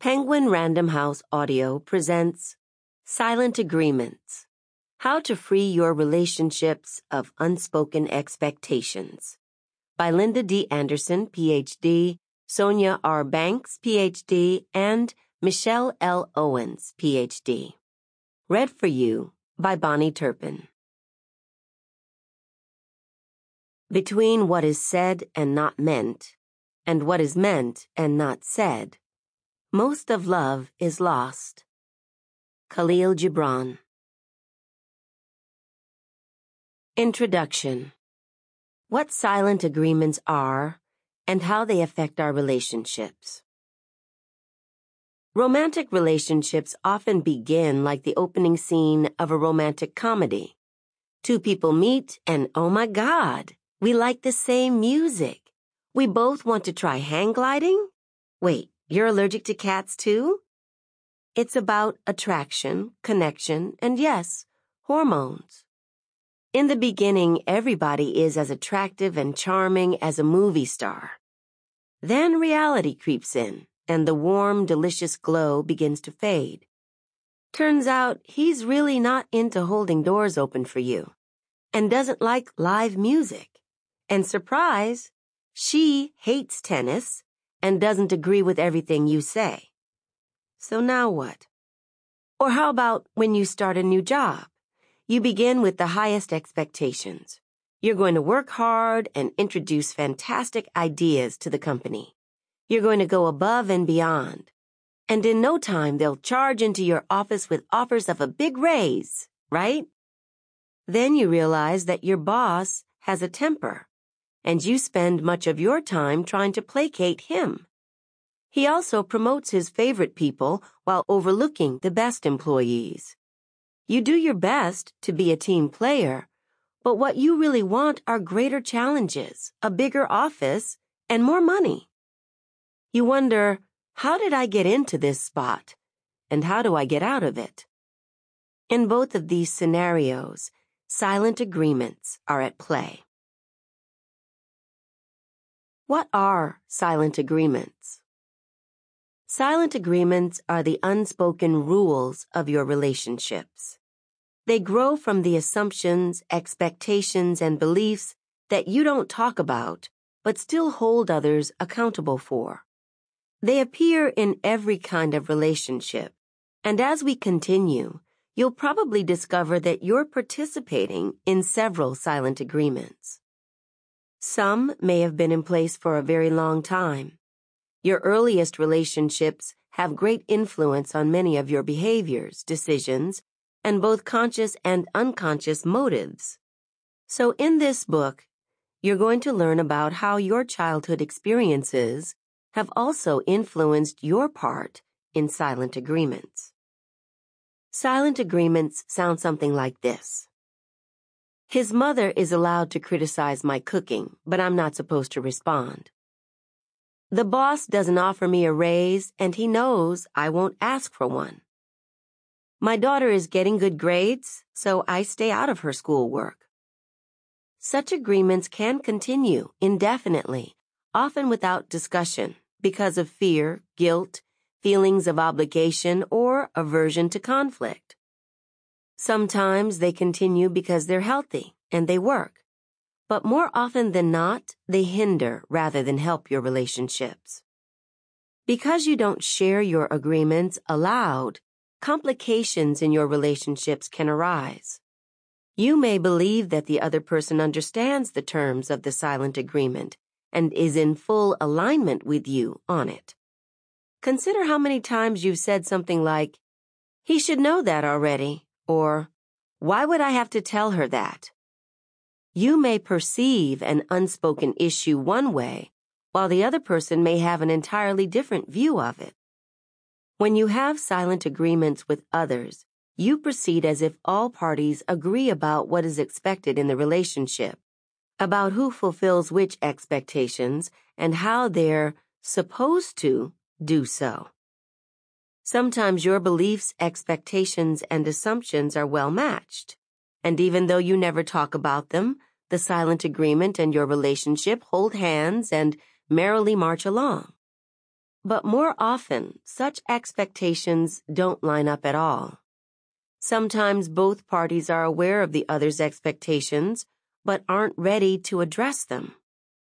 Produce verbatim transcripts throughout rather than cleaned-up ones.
Penguin Random House Audio presents Silent Agreements: How to Free Your Relationships of Unspoken Expectations by Linda D. Anderson, P H D, Sonia R. Banks, P H D, and Michelle L. Owens, P H D. Read for you by Bonnie Turpin. Between what is said and not meant, and what is meant and not said, most of love is lost. Khalil Gibran. Introduction. What silent agreements are and how they affect our relationships. Romantic relationships often begin like the opening scene of a romantic comedy. Two people meet and, oh my God, we like the same music. We both want to try hang gliding? Wait, you're allergic to cats too? It's about attraction, connection, and yes, hormones. In the beginning, everybody is as attractive and charming as a movie star. Then reality creeps in, and the warm, delicious glow begins to fade. Turns out he's really not into holding doors open for you, and doesn't like live music. And surprise, she hates tennis and doesn't agree with everything you say. So now what? Or how about when you start a new job? You begin with the highest expectations. You're going to work hard and introduce fantastic ideas to the company. You're going to go above and beyond. And in no time, they'll charge into your office with offers of a big raise, right? Then you realize that your boss has a temper, and you spend much of your time trying to placate him. He also promotes his favorite people while overlooking the best employees. You do your best to be a team player, but what you really want are greater challenges, a bigger office, and more money. You wonder, how did I get into this spot? And how do I get out of it? In both of these scenarios, silent agreements are at play. What are silent agreements? Silent agreements are the unspoken rules of your relationships. They grow from the assumptions, expectations, and beliefs that you don't talk about, but still hold others accountable for. They appear in every kind of relationship, and as we continue, you'll probably discover that you're participating in several silent agreements. Some may have been in place for a very long time. Your earliest relationships have great influence on many of your behaviors, decisions, and both conscious and unconscious motives. So in this book, you're going to learn about how your childhood experiences have also influenced your part in silent agreements. Silent agreements sound something like this. His mother is allowed to criticize my cooking, but I'm not supposed to respond. The boss doesn't offer me a raise, and he knows I won't ask for one. My daughter is getting good grades, so I stay out of her schoolwork. Such agreements can continue indefinitely, often without discussion, because of fear, guilt, feelings of obligation, or aversion to conflict. Sometimes they continue because they're healthy and they work. But more often than not, they hinder rather than help your relationships. Because you don't share your agreements aloud, complications in your relationships can arise. You may believe that the other person understands the terms of the silent agreement and is in full alignment with you on it. Consider how many times you've said something like, "He should know that already," or, "Why would I have to tell her that?" You may perceive an unspoken issue one way, while the other person may have an entirely different view of it. When you have silent agreements with others, you proceed as if all parties agree about what is expected in the relationship, about who fulfills which expectations, and how they're supposed to do so. Sometimes your beliefs, expectations, and assumptions are well matched. And even though you never talk about them, the silent agreement and your relationship hold hands and merrily march along. But more often, such expectations don't line up at all. Sometimes both parties are aware of the other's expectations, but aren't ready to address them.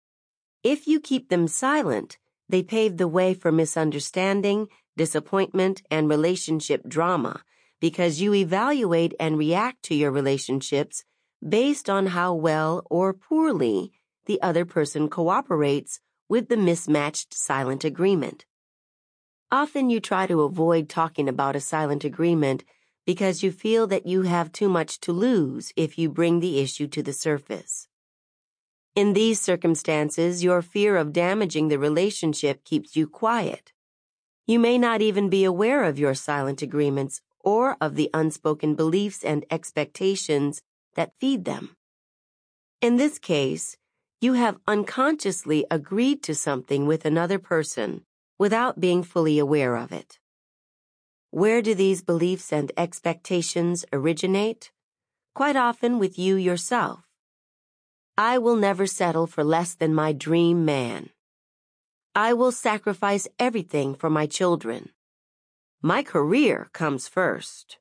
If you keep them silent, they pave the way for misunderstanding, disappointment, and relationship drama because you evaluate and react to your relationships based on how well or poorly the other person cooperates with the mismatched silent agreement. Often you try to avoid talking about a silent agreement because you feel that you have too much to lose if you bring the issue to the surface. In these circumstances, your fear of damaging the relationship keeps you quiet. You may not even be aware of your silent agreements or of the unspoken beliefs and expectations that feed them. In this case, you have unconsciously agreed to something with another person without being fully aware of it. Where do these beliefs and expectations originate? Quite often with you yourself. I will never settle for less than my dream man. I will sacrifice everything for my children. My career comes first.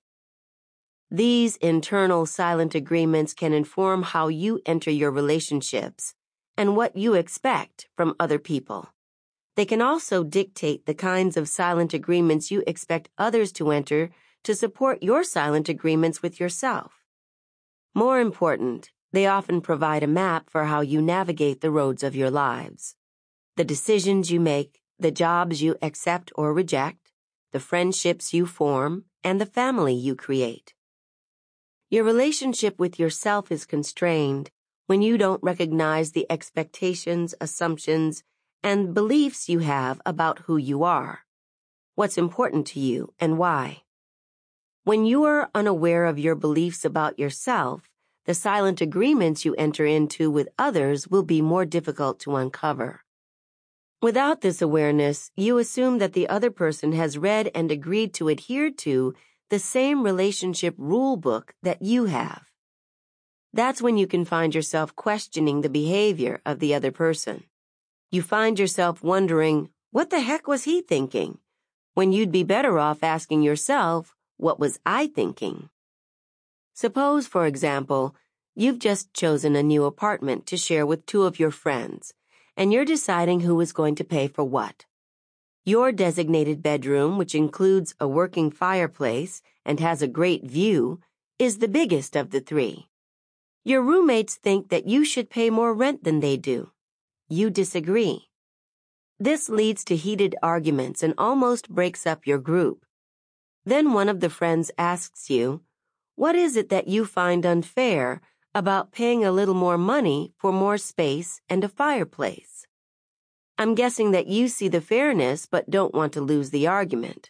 These internal silent agreements can inform how you enter your relationships and what you expect from other people. They can also dictate the kinds of silent agreements you expect others to enter to support your silent agreements with yourself. More important, they often provide a map for how you navigate the roads of your lives. The decisions you make, the jobs you accept or reject, the friendships you form, and the family you create. Your relationship with yourself is constrained when you don't recognize the expectations, assumptions, and beliefs you have about who you are, what's important to you, and why. When you are unaware of your beliefs about yourself, the silent agreements you enter into with others will be more difficult to uncover. Without this awareness, you assume that the other person has read and agreed to adhere to the same relationship rule book that you have. That's when you can find yourself questioning the behavior of the other person. You find yourself wondering, what the heck was he thinking? When you'd be better off asking yourself, what was I thinking? Suppose, for example, you've just chosen a new apartment to share with two of your friends, and you're deciding who is going to pay for what. Your designated bedroom, which includes a working fireplace and has a great view, is the biggest of the three. Your roommates think that you should pay more rent than they do. You disagree. This leads to heated arguments and almost breaks up your group. Then one of the friends asks you, what is it that you find unfair about paying a little more money for more space and a fireplace? I'm guessing that you see the fairness but don't want to lose the argument.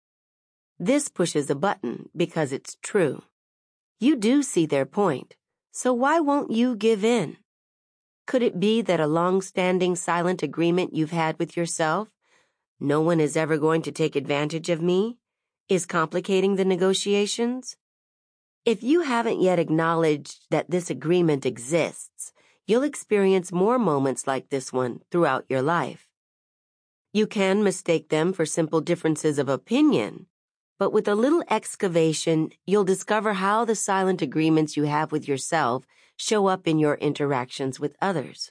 This pushes a button because it's true. You do see their point, so why won't you give in? Could it be that a long-standing silent agreement you've had with yourself, no one is ever going to take advantage of me, is complicating the negotiations? If you haven't yet acknowledged that this agreement exists, you'll experience more moments like this one throughout your life. You can mistake them for simple differences of opinion, but with a little excavation, you'll discover how the silent agreements you have with yourself show up in your interactions with others.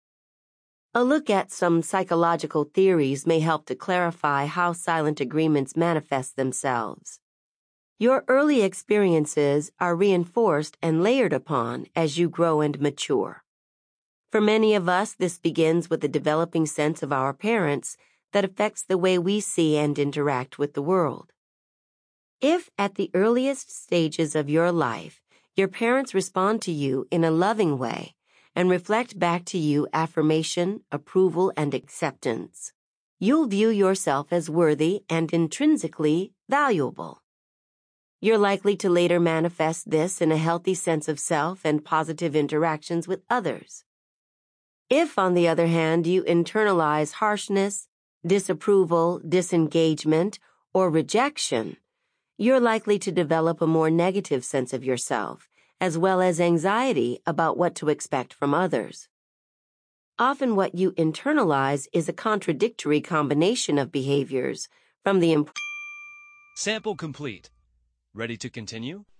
A look at some psychological theories may help to clarify how silent agreements manifest themselves. Your early experiences are reinforced and layered upon as you grow and mature. For many of us, this begins with a developing sense of our parents that affects the way we see and interact with the world. If at the earliest stages of your life, your parents respond to you in a loving way and reflect back to you affirmation, approval, and acceptance, you'll view yourself as worthy and intrinsically valuable. You're likely to later manifest this in a healthy sense of self and positive interactions with others. If, on the other hand, you internalize harshness, disapproval, disengagement, or rejection, you're likely to develop a more negative sense of yourself, as well as anxiety about what to expect from others. Often what you internalize is a contradictory combination of behaviors from the imp- Sample complete. Ready to continue?